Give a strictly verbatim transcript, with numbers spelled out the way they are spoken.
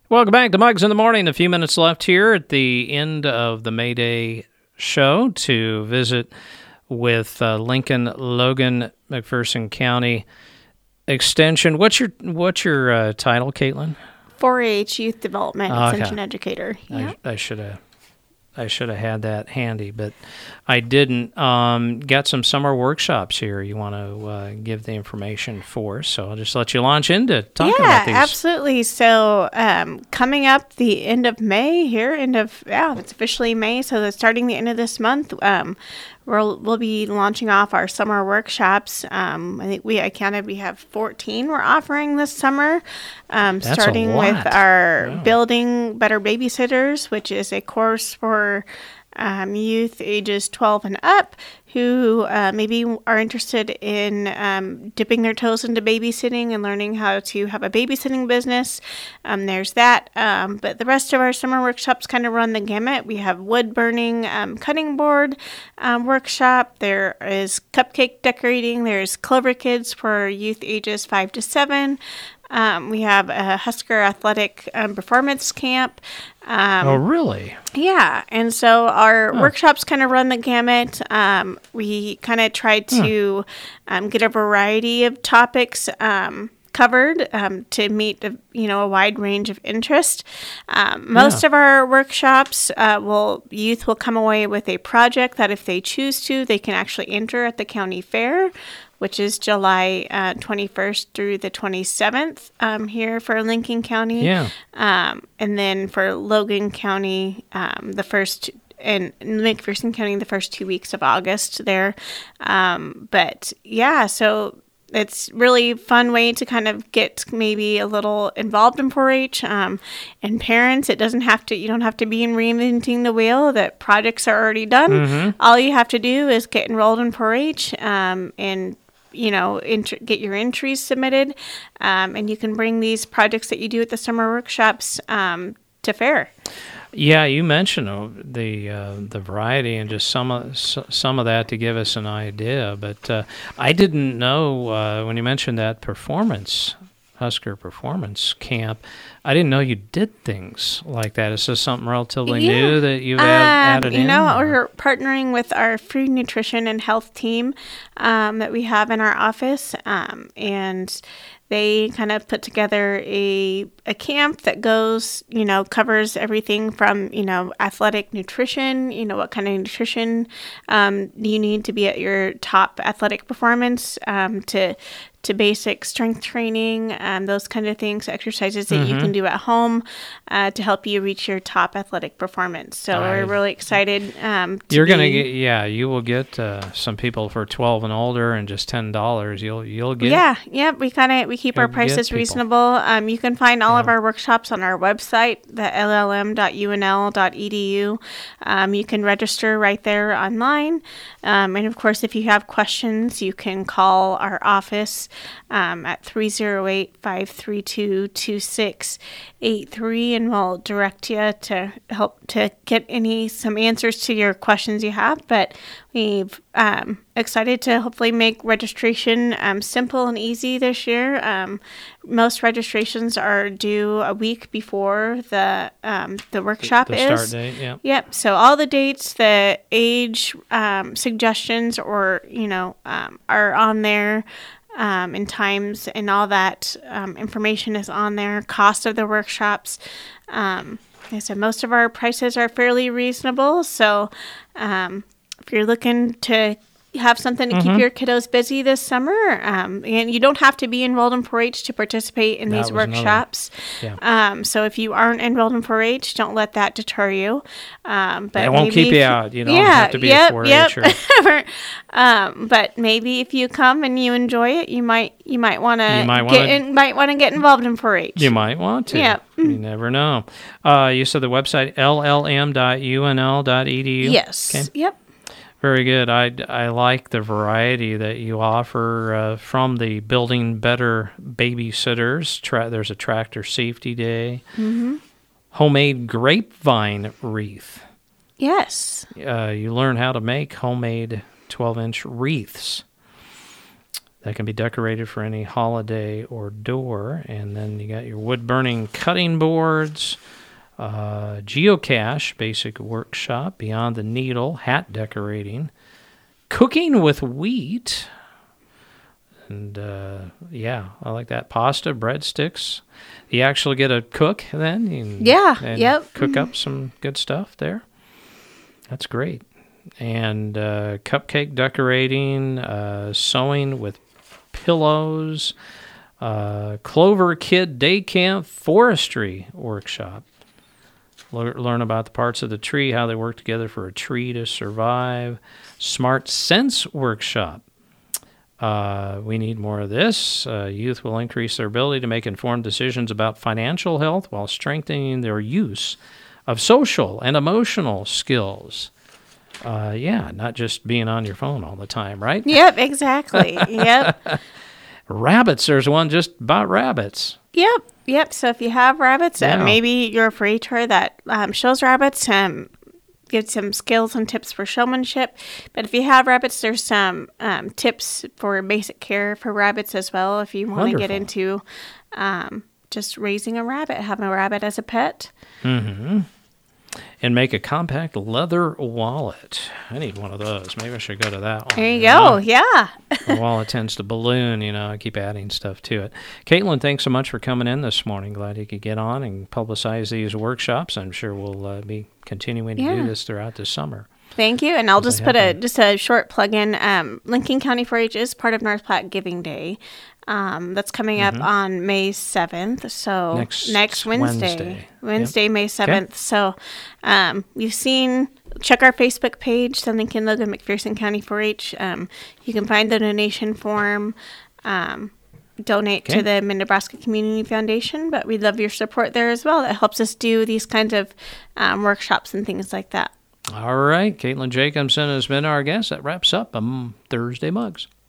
Welcome back to Mugs in the Morning. A few minutes left here at the end of the May Day show to visit with uh, Lincoln Logan McPherson County Extension. What's your what's your uh, title, Caitlin? four H Youth Development Okay. Extension Educator. Yeah. I, I should have I should have had that handy, but I didn't. Um, got some summer workshops here you want to uh, give the information for, so I'll just let you launch into talking yeah, about these. absolutely. So um, coming up the end of May here, end of, yeah, it's officially May, so that's starting the end of this month, um, we'll, we'll be launching off our summer workshops. Um, I think we, I counted, we have fourteen we're offering this summer, um, That's a starting with lot. our Wow. Building Better Babysitters, which is a course for Um, youth ages twelve and up who uh, maybe are interested in um, dipping their toes into babysitting and learning how to have a babysitting business. Um, there's that. Um, but the rest of our summer workshops kind of run the gamut. We have wood burning um, cutting board um, workshop. There is cupcake decorating. There's Clover Kids for youth ages five to seven. Um, we have a Husker Athletic um, Performance Camp. Um, Oh, really? Yeah, and so our workshops kind of run the gamut. Um, we kind of try to um, get a variety of topics um, covered um, to meet a, you know a wide range of interest. Um, most Yeah. of our workshops uh, will youth will come away with a project that if they choose to, they can actually enter at the county fair, which is July uh, twenty-first through the twenty-seventh um, here for Lincoln County. Yeah. Um, and then for Logan County, um, the first, and McPherson County, the first two weeks of August there. Um, but yeah, so it's really fun way to kind of get maybe a little involved in four H. Um, and parents, it doesn't have to, you don't have to be in reinventing the wheel. That projects are already done. Mm-hmm. All you have to do is get enrolled in four H um, and you know, ent- get your entries submitted, um, and you can bring these projects that you do at the summer workshops um, to fair. Yeah, you mentioned uh, the uh, the variety and just some of s- some of that to give us an idea. But uh, I didn't know uh, when you mentioned that performance Husker Performance Camp. I didn't know you did things like that. Is this something relatively Yeah. new that you've Um, add, added you in? know, or- we're partnering with our food nutrition and health team um, that we have in our office, um, and they kind of put together a a camp that goes, you know, covers everything from, you know, athletic nutrition, you know, what kind of nutrition um, do you need to be at your top athletic performance, um, to to basic strength training, um, those kind of things, exercises that Mm-hmm. you can do at home uh, to help you reach your top athletic performance. So I- we're really excited. Um, to You're gonna be- get, yeah. You will get uh, some people for twelve and older, and just ten dollars. You'll you'll get. Yeah, yeah, we kind of we keep our You'll get prices people. reasonable. Um, you can find all of Yeah. our workshops on our website, the L L M dot U N L dot E D U. Um, you can register right there online, um, and of course, if you have questions, you can call our office um, at three zero eight, five three two, two six eight three, and we'll direct you to help to get any some answers to your questions you have. But we've um, excited to hopefully make registration um, simple and easy this year. Um, most registrations are due a week before the um, the workshop The is. start date. Yeah. Yep. So all the dates, the age um, suggestions, or you know, um, are on there, um, and times and all that um, information is on there. Cost of the workshops. Um, like I said, most of our prices are fairly reasonable. So um, if you're looking to have something to Mm-hmm. keep your kiddos busy this summer, um, and you don't have to be enrolled in four H to participate in That these was another- workshops. Yeah. Um, so if you aren't enrolled in four H, don't let that deter you. Um, but It won't maybe keep if you out. You don't yeah, have to be yep, a four yep. H-er. um, but maybe if you come and you enjoy it, you might you might want to You might get wanna- in, might want to get involved in four H. You might want to. Yeah. You never know. Uh, you said the website L L M dot U N L dot E D U? Yes. Okay. Yep. Very good. I, I like the variety that you offer uh, from the Building Better Babysitters. Tra- there's a Tractor Safety Day. Mm-hmm. Homemade grapevine wreath. Yes. Uh, you learn how to make homemade twelve-inch wreaths. that can be decorated for any holiday or door. And then you got your wood-burning cutting boards, uh, geocache, basic workshop, Beyond the Needle, hat decorating, cooking with wheat, and uh, yeah, I like that. Pasta, breadsticks. You actually get a cook then? You, Yeah, and yep. Cook Mhm. up some good stuff there. That's great. And uh, cupcake decorating, uh, sewing with pillows, uh, Clover Kid Day Camp Forestry Workshop. Lear- learn about the parts of the tree, how they work together for a tree to survive. Smart Sense Workshop. Uh, we need more of this. Uh, youth will increase their ability to make informed decisions about financial health while strengthening their use of social and emotional skills. Uh, yeah, not just being on your phone all the time, right? Yep, exactly. Yep. Rabbits, there's one just about rabbits. Yep. Yep. So if you have rabbits, Yeah. uh, maybe you're a free tour that um, shows rabbits, um, gives some skills and tips for showmanship. But if you have rabbits, there's some um, tips for basic care for rabbits as well. If you want to get Wonderful. into um, just raising a rabbit, having a rabbit as a pet. Mm-hmm. And make a compact leather wallet. I need one of those. Maybe I should go to that one. There you know? go. Yeah. The wallet tends to balloon, you know. I keep adding stuff to it. Caitlin, thanks so much for coming in this morning. Glad you could get on and publicize these workshops. I'm sure we'll uh, be continuing to Yeah. do this throughout the summer. Thank you, and I'll As just I put a happen. just a short plug in. Um, Lincoln County four H is part of North Platte Giving Day. Um, that's coming up on May seventh. So Next Wednesday, Wednesday. Wednesday, Yep. May seventh. So um, you've seen. Check our Facebook page, the Lincoln Logan McPherson County four H. Um, you can find the donation form. Um, donate Okay. to the Mid-Nebraska Community Foundation, but we'd love your support there as well. That helps us do these kinds of um, workshops and things like that. All right. Caitlin Jacobson has been our guest. That wraps up um, Thursday Mugs.